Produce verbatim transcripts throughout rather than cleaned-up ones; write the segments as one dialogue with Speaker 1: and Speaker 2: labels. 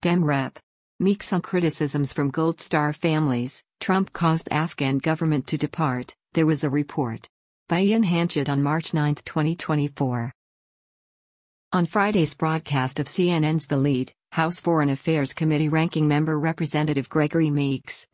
Speaker 1: Dem Rep. Meeks on criticisms from Gold Star families. Trump caused Afghan government to depart, there was a report. By Ian Hanchett on March ninth, twenty twenty-four. On Friday's broadcast of C N N's The Lead, House Foreign Affairs Committee Ranking Member Representative Gregory Meeks,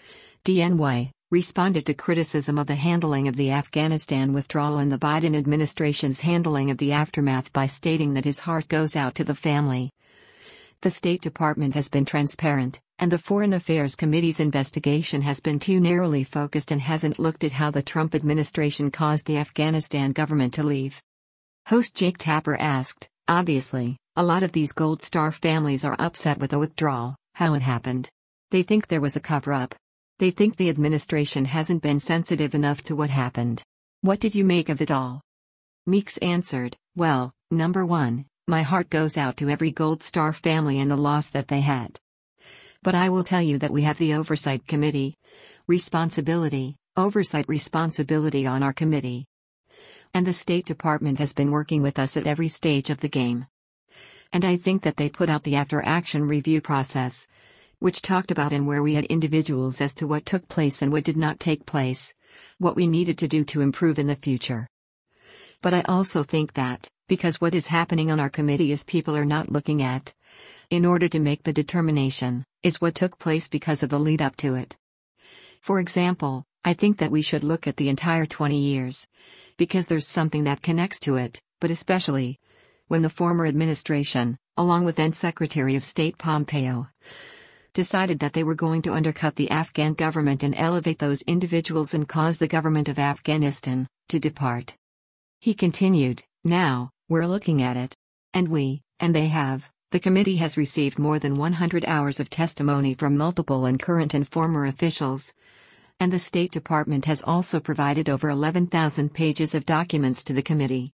Speaker 1: D N Y, responded to criticism of the handling of the Afghanistan withdrawal and the Biden administration's handling of the aftermath by stating that his heart goes out to the family. The State Department has been transparent, and the Foreign Affairs Committee's investigation has been too narrowly focused and hasn't looked at how the Trump administration caused the Afghanistan government to leave. Host Jake Tapper asked, obviously, a lot of these Gold Star families are upset with the withdrawal, how it happened. They think there was a cover-up. They think the administration hasn't been sensitive enough to what happened. What did you make of it all? Meeks answered, well, number one, my heart goes out to every Gold Star family and the loss that they had. But I will tell you that we have the Oversight Committee. Responsibility, oversight responsibility on our committee. And the State Department has been working with us at every stage of the game. And I think that they put out the after-action review process, which talked about and where we had individuals as to what took place and what did not take place, what we needed to do to improve in the future. But I also think that, because what is happening on our committee is people are not looking at, in order to make the determination, is what took place because of the lead up to it. For example, I think that we should look at the entire twenty years, because there's something that connects to it, but especially, when the former administration, along with then Secretary of State Pompeo, decided that they were going to undercut the Afghan government and elevate those individuals and cause the government of Afghanistan to depart. He continued, now, we're looking at it. And we, and they have, the committee has received more than one hundred hours of testimony from multiple and current and former officials. And the State Department has also provided over eleven thousand pages of documents to the committee.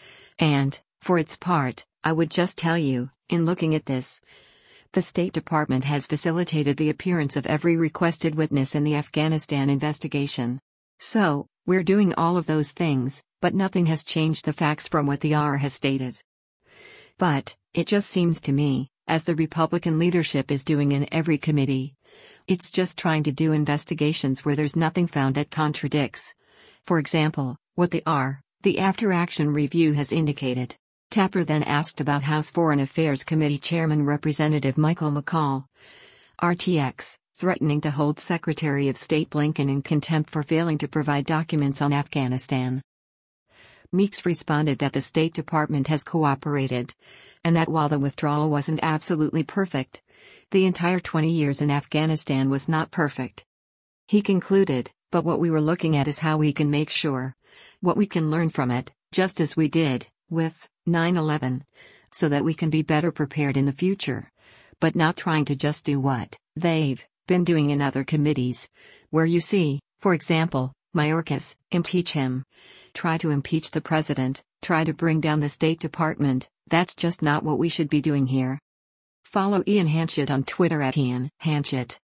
Speaker 1: And, for its part, I would just tell you, in looking at this, the State Department has facilitated the appearance of every requested witness in the Afghanistan investigation. So, we're doing all of those things, but nothing has changed the facts from what the R has stated. But, it just seems to me, as the Republican leadership is doing in every committee, it's just trying to do investigations where there's nothing found that contradicts, for example, what the R, the after-action review has indicated. Tapper then asked about House Foreign Affairs Committee Chairman Representative Michael McCaul, R T X, threatening to hold Secretary of State Blinken in contempt for failing to provide documents on Afghanistan. Meeks responded that the State Department has cooperated, and that while the withdrawal wasn't absolutely perfect, the entire twenty years in Afghanistan was not perfect. He concluded, but what we were looking at is how we can make sure, what we can learn from it, just as we did with nine eleven, so that we can be better prepared in the future, but not trying to just do what they've been doing in other committees, where you see, for example, Mayorkas, impeach him, try to impeach the president, try to bring down the State Department. That's just not what we should be doing here. Follow Ian Hanchett on Twitter at Ian Hanchett.